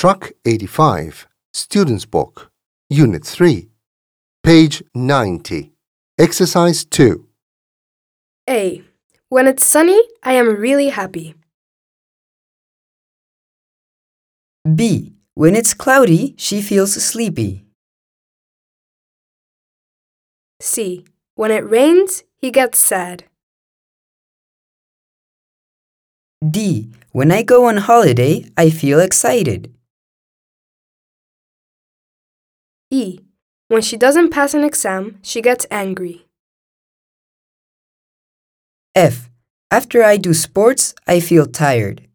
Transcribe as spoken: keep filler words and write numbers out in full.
Track eighty-five, Student's Book, Unit three, page ninety. Exercise two. A. When it's sunny, I am really happy. B. When it's cloudy, she feels sleepy. C. When it rains, he gets sad. D. When I go on holiday, I feel excited. E. When she doesn't pass an exam, she gets angry. F. After I do sports, I feel tired.